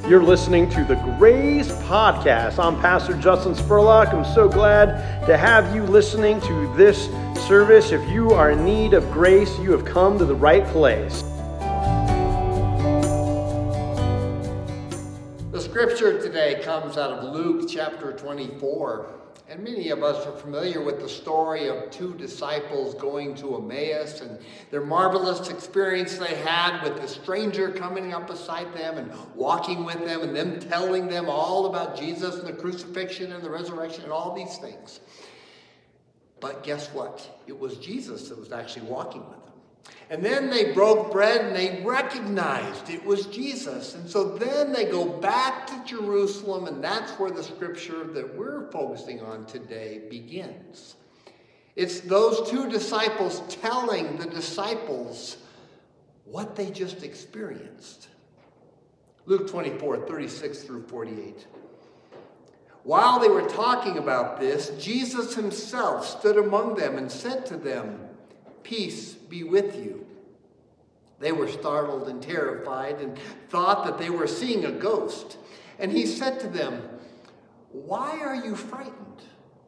You're listening to the Grace Podcast. I'm Pastor Justin Spurlock. I'm so glad to have you listening to this service. If you are in need of grace, you have come to the right place. The scripture today comes out of Luke chapter 24. And many of us are familiar with the story of two disciples going to Emmaus and their marvelous experience they had with the stranger coming up beside them and walking with them and them telling them all about Jesus and the crucifixion and the resurrection and all these things. But guess what? It was Jesus that was actually walking with them. And then they broke bread and they recognized it was Jesus. And so then they go back to Jerusalem, and that's where the scripture that we're focusing on today begins. It's those two disciples telling the disciples what they just experienced. Luke 24, 36 through 48. While they were talking about this, Jesus himself stood among them and said to them, "Peace be with you." They were startled and terrified and thought that they were seeing a ghost. And he said to them, "Why are you frightened?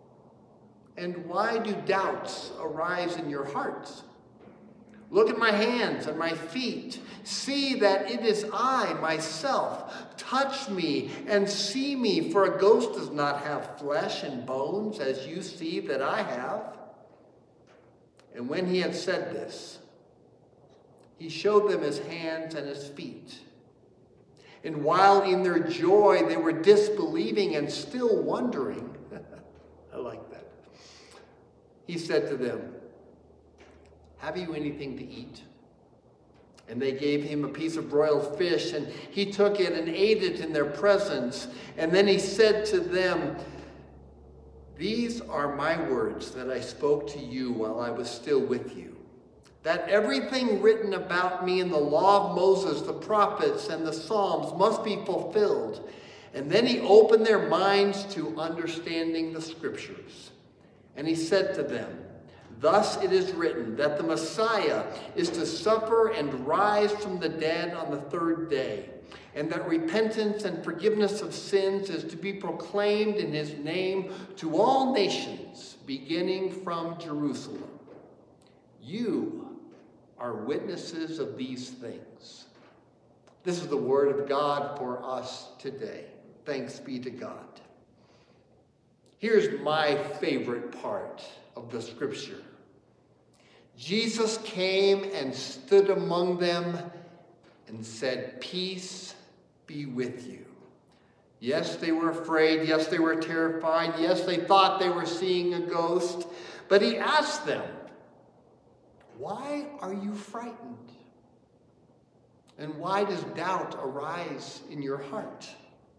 And why do doubts arise in your hearts? Look at my hands and my feet. See that it is I myself. Touch me and see me, for a ghost does not have flesh and bones as you see that I have." And when he had said this, he showed them his hands and his feet. And while in their joy they were disbelieving and still wondering, I like that, he said to them, "Have you anything to eat?" And they gave him a piece of broiled fish, and he took it and ate it in their presence. And then he said to them, "These are my words that I spoke to you while I was still with you, that everything written about me in the law of Moses, the prophets, and the Psalms must be fulfilled." And then he opened their minds to understanding the scriptures. And he said to them, "Thus it is written that the Messiah is to suffer and rise from the dead on the third day, and that repentance and forgiveness of sins is to be proclaimed in his name to all nations, beginning from Jerusalem. You are witnesses of these things." This is the word of God for us today. Thanks be to God. Here's my favorite part of the scripture. Jesus came and stood among them and said, "Peace be with you." Yes, they were afraid. Yes, they were terrified. Yes, they thought they were seeing a ghost. But he asked them, "Why are you frightened? And why does doubt arise in your heart?"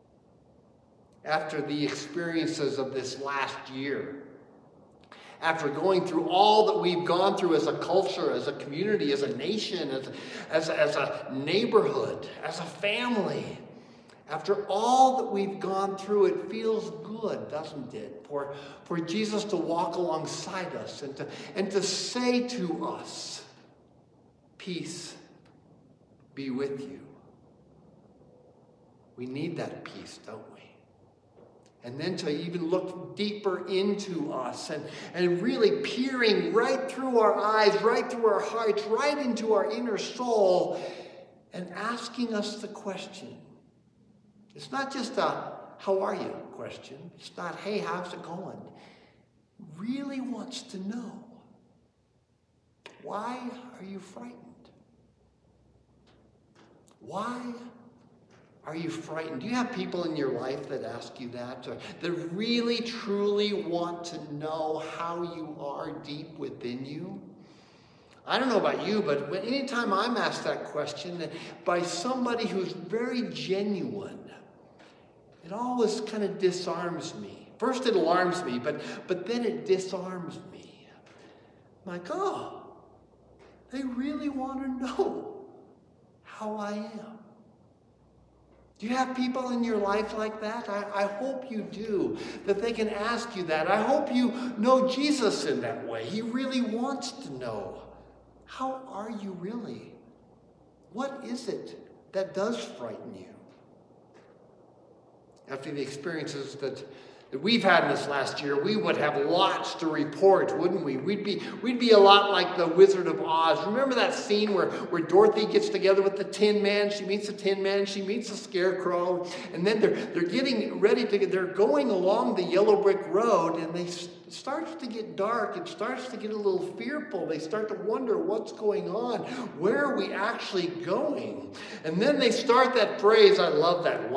After the experiences of this last year, after going through all that we've gone through as a culture, as a community, as a nation, as a neighborhood, as a family, after all that we've gone through, it feels good, doesn't it, for Jesus to walk alongside us and to say to us, "Peace be with you." We need that peace, don't we? And then to even look deeper into us and really peering right through our eyes, right through our hearts, right into our inner soul, and asking us the question. It's not just a "how are you" question. It's not, "hey, how's it going?" Really wants to know, why are you frightened? Why are you frightened? Do you have people in your life that ask you that, or that really, truly want to know how you are deep within you? I don't know about you, but anytime I'm asked that question by somebody who's very genuine, it always kind of disarms me. First it alarms me, but then it disarms me. I'm like, oh, they really want to know how I am. Do you have people in your life like that? I hope you do, that they can ask you that. I hope you know Jesus in that way. He really wants to know, how are you really? What is it that does frighten you? After the experiences that we've had in this last year, we would have lots to report, wouldn't we? We'd be a lot like the Wizard of Oz. Remember that scene where Dorothy gets together with the Tin Man? She meets the Tin Man, she meets the Scarecrow, and then they're getting ready they're going along the yellow brick road, and it starts to get dark. It starts to get a little fearful. They start to wonder what's going on. Where are we actually going? And then they start that phrase, I love that,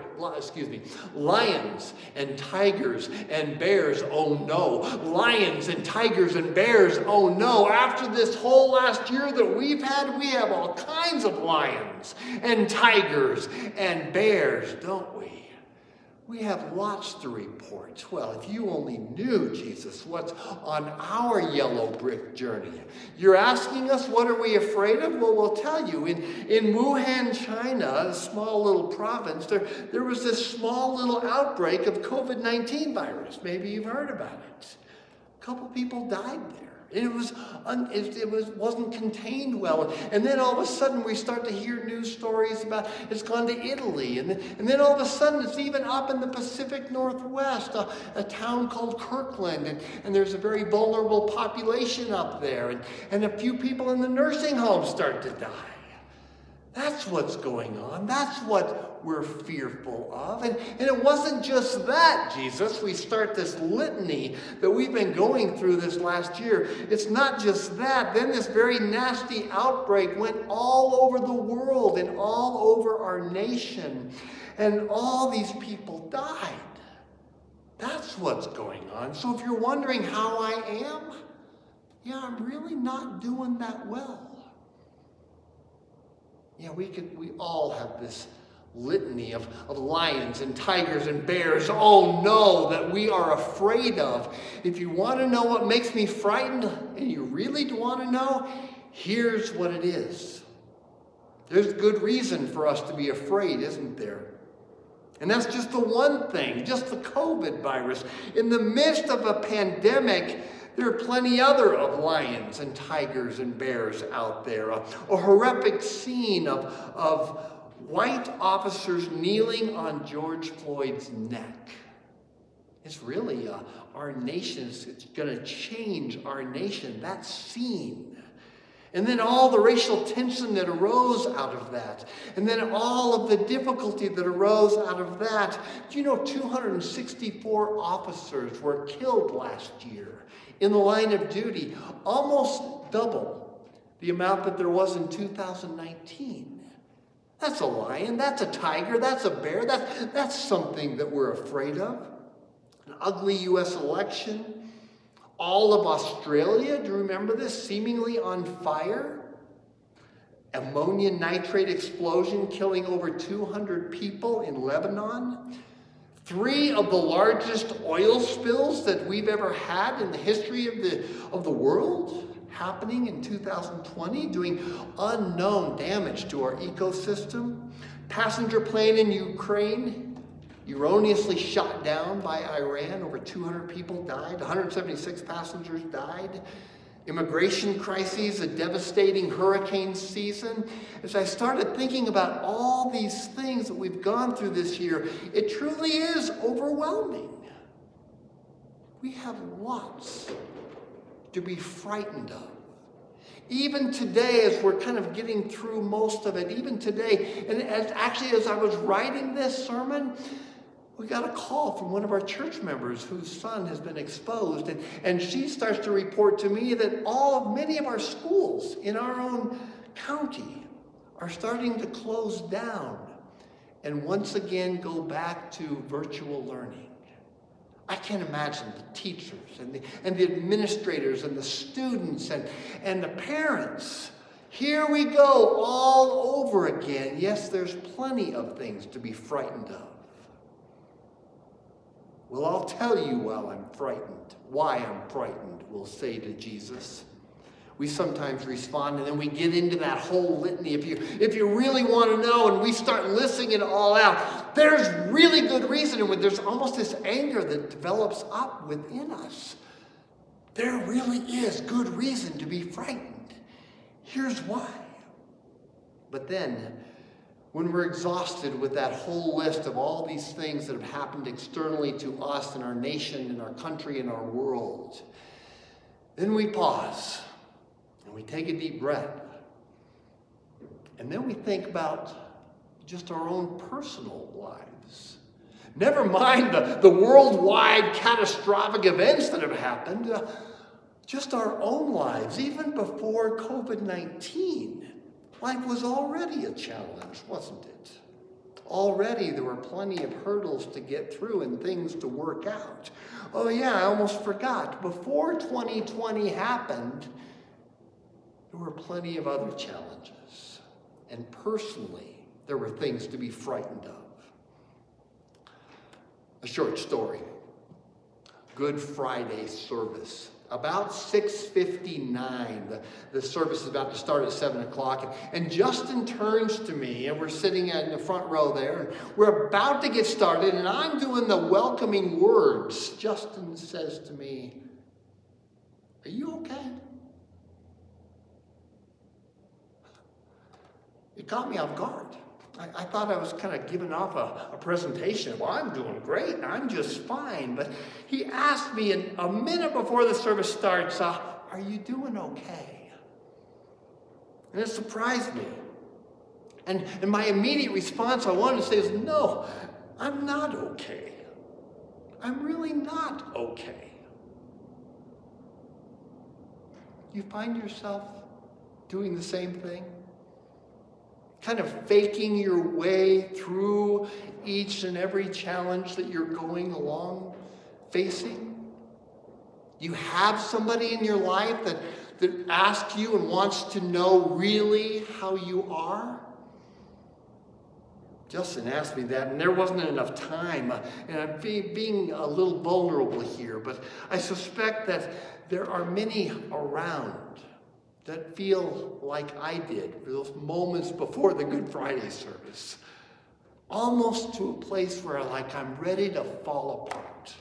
lions and tigers and bears, oh no. Lions and tigers and bears, oh no. After this whole last year that we've had, we have all kinds of lions and tigers and bears, don't we? We have lots to report. Well, if you only knew, Jesus, what's on our yellow brick journey. You're asking us, what are we afraid of? Well, we'll tell you. In Wuhan, China, a small little province, there was this small little outbreak of COVID-19 virus. Maybe you've heard about it. A couple people died there. And it wasn't contained well. And then all of a sudden we start to hear news stories about it's gone to Italy. And then all of a sudden it's even up in the Pacific Northwest, a town called Kirkland. And there's a very vulnerable population up there. And a few people in the nursing home start to die. That's what's going on. That's what we're fearful of. And it wasn't just that, Jesus. We start this litany that we've been going through this last year. It's not just that. Then this very nasty outbreak went all over the world and all over our nation. And all these people died. That's what's going on. So if you're wondering how I am, I'm really not doing that well. Yeah, we all have this litany of lions and tigers and bears, oh no, that we are afraid of. If you want to know what makes me frightened, and you really want to know, here's what it is. There's good reason for us to be afraid, isn't there? And that's just the one thing, just the COVID virus. In the midst of a pandemic, there are plenty other of lions and tigers and bears out there. A horrific scene of white officers kneeling on George Floyd's neck. It's really our nation. It's going to change our nation, that scene. And then all the racial tension that arose out of that. And then all of the difficulty that arose out of that. Do you know 264 officers were killed last year in the line of duty, almost double the amount that there was in 2019. That's a lion, that's a tiger, that's a bear, that's something that we're afraid of. An ugly U.S. election, all of Australia, do you remember this, seemingly on fire? Ammonium nitrate explosion killing over 200 people in Lebanon. 3 of the largest oil spills that we've ever had in the history of the world happening in 2020, doing unknown damage to our ecosystem. Passenger plane in Ukraine, erroneously shot down by Iran. Over 200 people died. 176 passengers died. Immigration crises, a devastating hurricane season. As I started thinking about all these things that we've gone through this year, it truly is overwhelming. We have lots to be frightened of. Even today, as we're kind of getting through most of it, even today, and as I was writing this sermon, we got a call from one of our church members whose son has been exposed, and she starts to report to me that many of our schools in our own county are starting to close down and once again go back to virtual learning. I can't imagine the teachers and the administrators and the students and the parents. Here we go all over again. Yes, there's plenty of things to be frightened of. Well, I'll tell you why I'm frightened, we'll say to Jesus. We sometimes respond and then we get into that whole litany. If you really want to know and we start listing it all out, there's really good reason. And there's almost this anger that develops up within us. There really is good reason to be frightened. Here's why. But then when we're exhausted with that whole list of all these things that have happened externally to us and our nation and our country and our world, then we pause and we take a deep breath. And then we think about just our own personal lives. Never mind the worldwide catastrophic events that have happened, just our own lives. Even before COVID-19, life was already a challenge, wasn't it? Already there were plenty of hurdles to get through and things to work out. Oh yeah, I almost forgot. Before 2020 happened, there were plenty of other challenges. And personally, there were things to be frightened of. A short story. Good Friday service. About 6:59, the service is about to start at 7 o'clock, and Justin turns to me, and we're sitting in the front row there, and we're about to get started, and I'm doing the welcoming words. Justin says to me, "Are you okay?" It caught me off guard. I thought I was kind of giving off a presentation. Well, I'm doing great. I'm just fine. But he asked me a minute before the service starts, "Are you doing okay?" And it surprised me. And my immediate response I wanted to say is, "No, I'm not okay. I'm really not okay." You find yourself doing the same thing? Kind of faking your way through each and every challenge that you're going along facing? You have somebody in your life that asks you and wants to know really how you are? Justin asked me that, and there wasn't enough time. And I'm being a little vulnerable here, but I suspect that there are many around that feel like I did for those moments before the Good Friday service. Almost to a place where I'm ready to fall apart.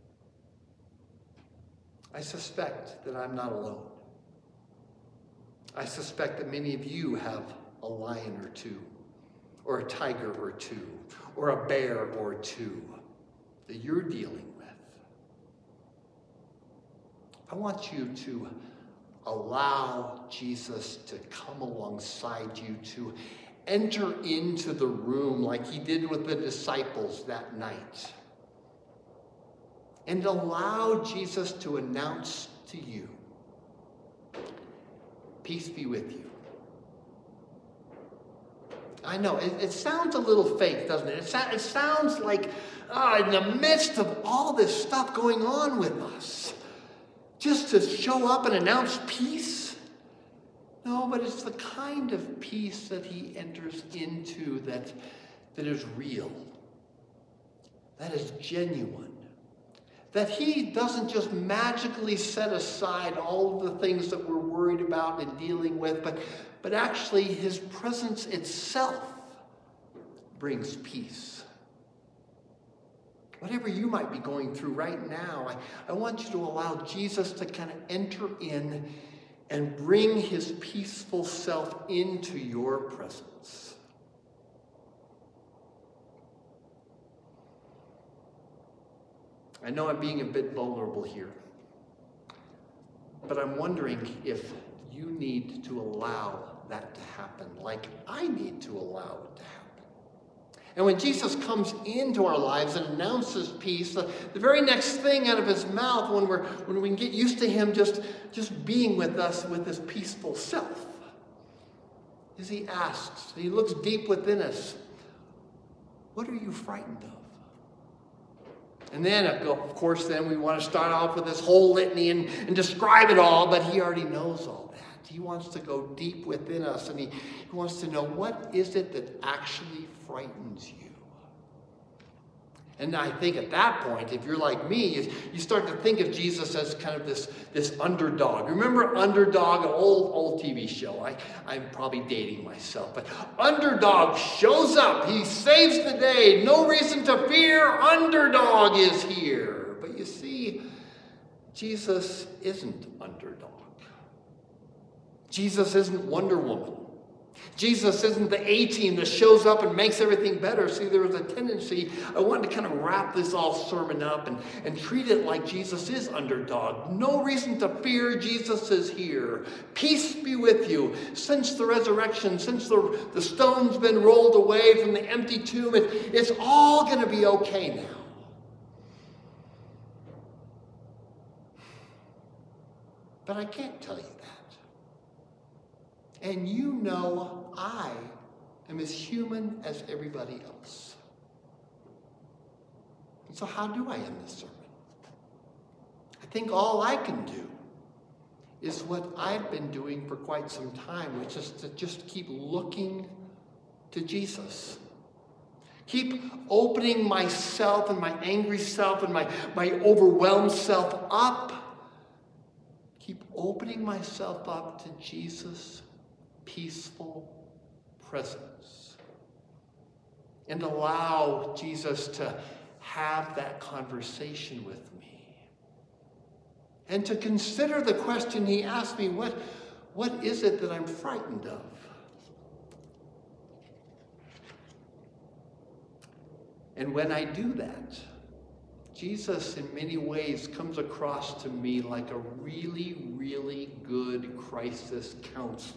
I suspect that I'm not alone. I suspect that many of you have a lion or two, or a tiger or two, or a bear or two that you're dealing with. I want you to allow Jesus to come alongside you, to enter into the room like he did with the disciples that night. And allow Jesus to announce to you, "Peace be with you." I know, it sounds a little fake, doesn't it? It sounds like in the midst of all this stuff going on with us, just to show up and announce peace? No, but it's the kind of peace that he enters into that is real, that is genuine, that he doesn't just magically set aside all of the things that we're worried about and dealing with, but actually his presence itself brings peace. Whatever you might be going through right now, I want you to allow Jesus to kind of enter in and bring his peaceful self into your presence. I know I'm being a bit vulnerable here, but I'm wondering if you need to allow that to happen, like I need to allow it to happen. And when Jesus comes into our lives and announces peace, the very next thing out of his mouth, when we can get used to him just being with us with his peaceful self, is he asks, he looks deep within us, "What are you frightened of?" And then, of course, then we want to start off with this whole litany and describe it all, but he already knows all that. He wants to go deep within us, and he wants to know, what is it that actually frightens you? And I think at that point, if you're like me, you start to think of Jesus as kind of this underdog. Remember Underdog, an old TV show? I'm probably dating myself, but Underdog shows up. He saves the day. No reason to fear. Underdog is here. But you see, Jesus isn't Underdog. Jesus isn't Wonder Woman. Jesus isn't the A-team that shows up and makes everything better. See, there was a tendency, I wanted to kind of wrap this all sermon up and treat it like Jesus is underdog. No reason to fear, Jesus is here. Peace be with you. Since the resurrection, since the stone's been rolled away from the empty tomb, it's all going to be okay now. But I can't tell you that. And you know I am as human as everybody else. And so how do I end this sermon? I think all I can do is what I've been doing for quite some time, which is to just keep looking to Jesus. Keep opening myself and my angry self and my overwhelmed self up. Keep opening myself up to Jesus' peaceful presence. And allow Jesus to have that conversation with me. And to consider the question he asked me, what is it that I'm frightened of? And when I do that, Jesus in many ways comes across to me like a really, really good crisis counselor.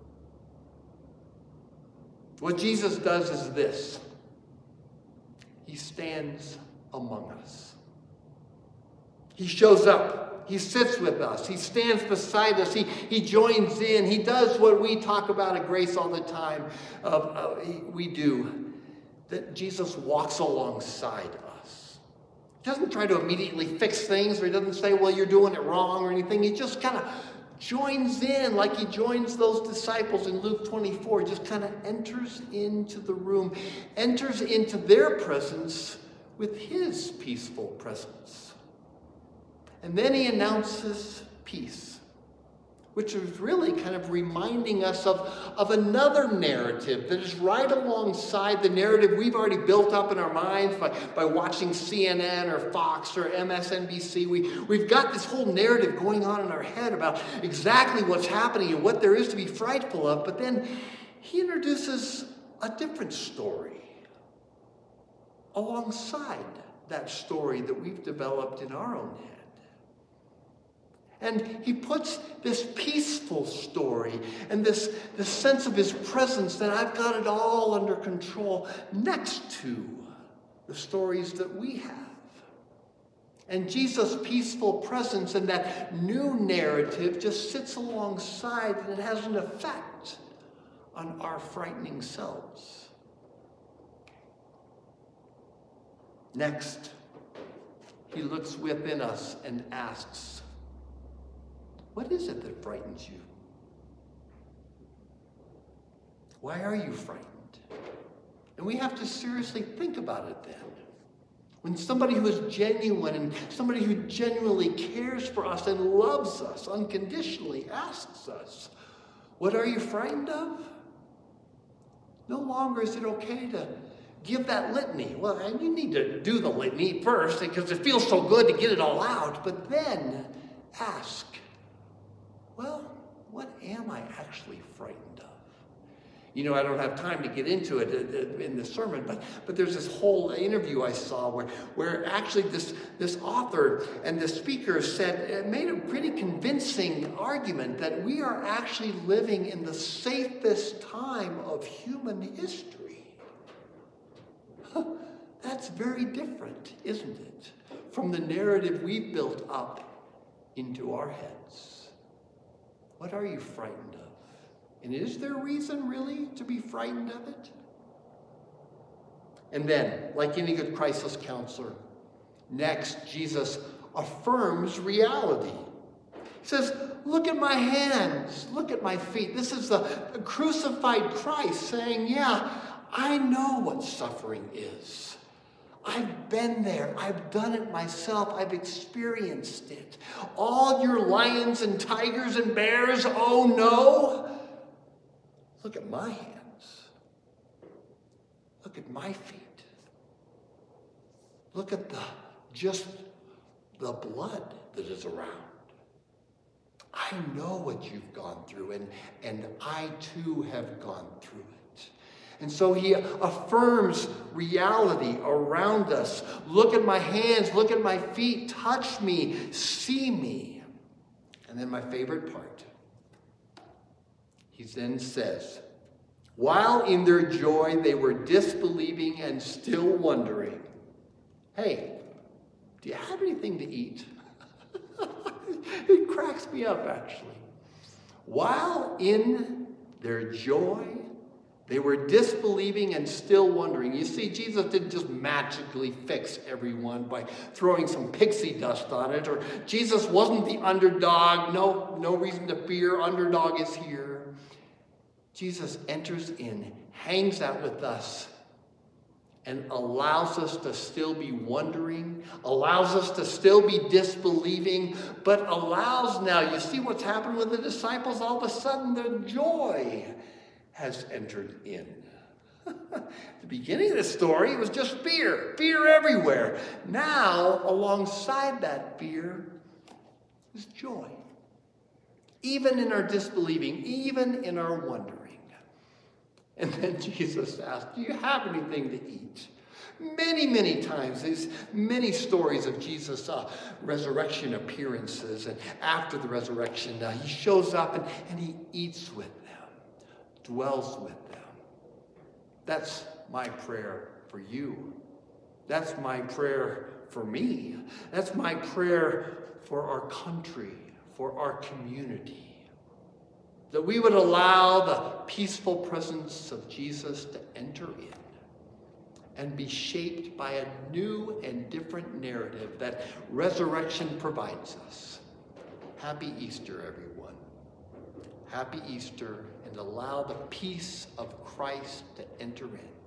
What Jesus does is this. He stands among us. He shows up. He sits with us. He stands beside us. He joins in. He does what we talk about at Grace all the time. We do. That Jesus walks alongside us. He doesn't try to immediately fix things, or he doesn't say, well, you're doing it wrong or anything. He just kind of joins in like he joins those disciples in Luke 24, just kind of enters into the room, enters into their presence with his peaceful presence. And then he announces peace, which is really kind of reminding us of another narrative that is right alongside the narrative we've already built up in our minds by watching CNN or Fox or MSNBC. We've got this whole narrative going on in our head about exactly what's happening and what there is to be frightful of, but then he introduces a different story alongside that story that we've developed in our own head. And he puts this peaceful story and this sense of his presence that I've got it all under control next to the stories that we have. And Jesus' peaceful presence and that new narrative just sits alongside, and it has an effect on our frightening selves. Next, he looks within us and asks, what is it that frightens you? Why are you frightened? And we have to seriously think about it then. When somebody who is genuine and somebody who genuinely cares for us and loves us unconditionally asks us, what are you frightened of? No longer is it okay to give that litany. Well, and you need to do the litany first because it feels so good to get it all out, but then ask, well, what am I actually frightened of? You know, I don't have time to get into it in the sermon, but there's this whole interview I saw where actually this author and the speaker made a pretty convincing argument that we are actually living in the safest time of human history. That's very different, isn't it, from the narrative we've built up into our heads. What are you frightened of? And is there reason really to be frightened of it? And then, like any good crisis counselor, next Jesus affirms reality. He says, look at my hands, look at my feet. This is the crucified Christ saying, yeah, I know what suffering is. I've been there. I've done it myself. I've experienced it. All your lions and tigers and bears, oh no. Look at my hands. Look at my feet. Look at just the blood that is around. I know what you've gone through, and I too have gone through it. And so he affirms reality around us. Look at my hands, look at my feet, touch me, see me. And then my favorite part, he then says, while in their joy they were disbelieving and still wondering, hey, do you have anything to eat? It cracks me up, actually. While in their joy, they were disbelieving and still wondering. You see, Jesus didn't just magically fix everyone by throwing some pixie dust on it, or Jesus wasn't the underdog. No reason to fear. Underdog is here. Jesus enters in, hangs out with us, and allows us to still be wondering, allows us to still be disbelieving, but allows now, you see what's happened with the disciples? All of a sudden, their joy has entered in. The beginning of the story, it was just fear everywhere. Now, alongside that fear is joy. Even in our disbelieving, even in our wondering. And then Jesus asked, do you have anything to eat? Many, many times, there's many stories of Jesus' resurrection appearances. And after the resurrection, he shows up and he eats with them, dwells with them. That's my prayer for you. That's my prayer for me. That's my prayer for our country, for our community. That we would allow the peaceful presence of Jesus to enter in and be shaped by a new and different narrative that resurrection provides us. Happy Easter, everyone. Happy Easter, and allow the peace of Christ to enter in.